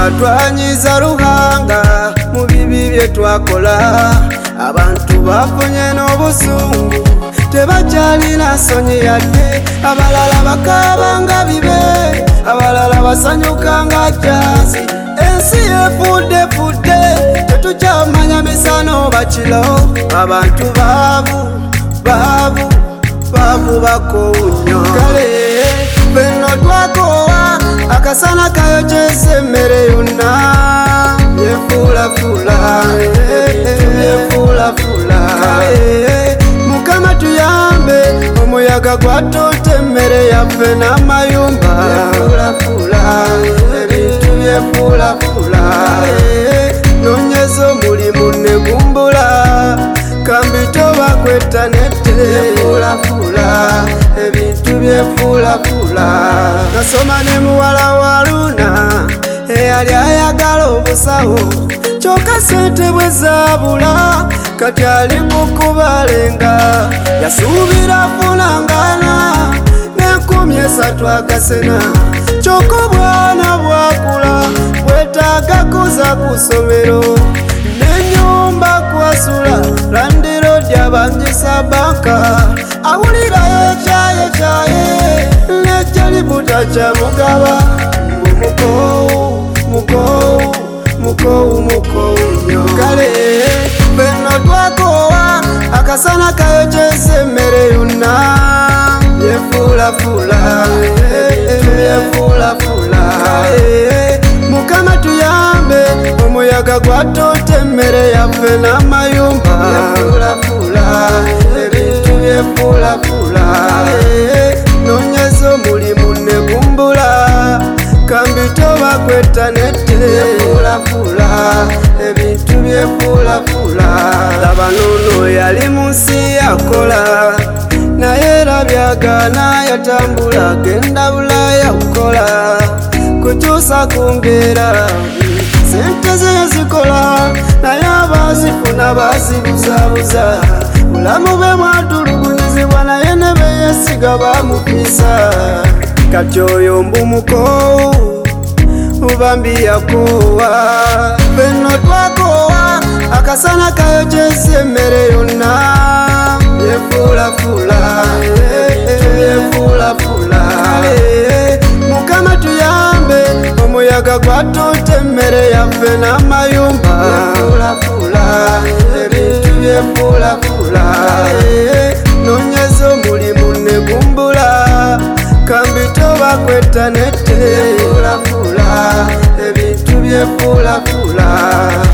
twanyiza Ruhanga mu bibi bye twakola. Abantu bafunye n'obusungu tebakyalina nsonyi yadde. Abalala bakaaba nga bibe, abalala basanyuka nga jazzi. Ensi efudde tetukyamanya misana oba kiro. Abantu baavu bakowu nnyo. Kale fenno twakoowa akasana kayokyeza emmere yonna. Yefuulafula Mukama tuyambe, omuyaga gwatuuta emmere yaffe n'amayumba. Ebintu byefuulafula nonyeza omulimu negumbula. Kambito bakwetta nette ebintu byefuulafula. Nasoma ne muwala wa Luna eyali ayagala obusawo, kyokka sente bwe zaabula kati ali mu kubalenga. Yasuubira funangana n'3,000 akasena, kyokka obwana bwakula bwetaaga kuza ku ssomero. N'ennyumba kwasula landiroodi abangisa banka. Awulirayo ekyaye nejja libuta kyamugaba. Mukowu nnyo. Kale fenno twakoowa akasana kayokyeza emmere yonna. Yefuulafula Mukama tuyambe, omuyaga gwatuuta emmere yaffe n'amayumba. Ebintu byefuulafula nonyeza omulimu negumbula. Kambito bakwetta nette ebintu byefuulafula. Laba n'ono yali mu nsi yakola, naye era byagaana yatambula genda Bulaaya kukola. Kukyusa ku mbeera sente ze yazikola, naye abazifuna bazibuzaabuza. Bulamu bwe mwatulugunyizibwa, naye ne beyesiga bamupiisa. Kati oyo mbu mukowu bambi yakoowa. Fenno twakoowa akasana kayokyeza emmere yonna. Yefuulafula Mukama tuyambe, omuyaga gwatuuta emmere yaffe n'amayumba. Ebintu byefuulafula nonyeza omulimu negumbula. Kambito bakwetta nette ebintu byefuulafula.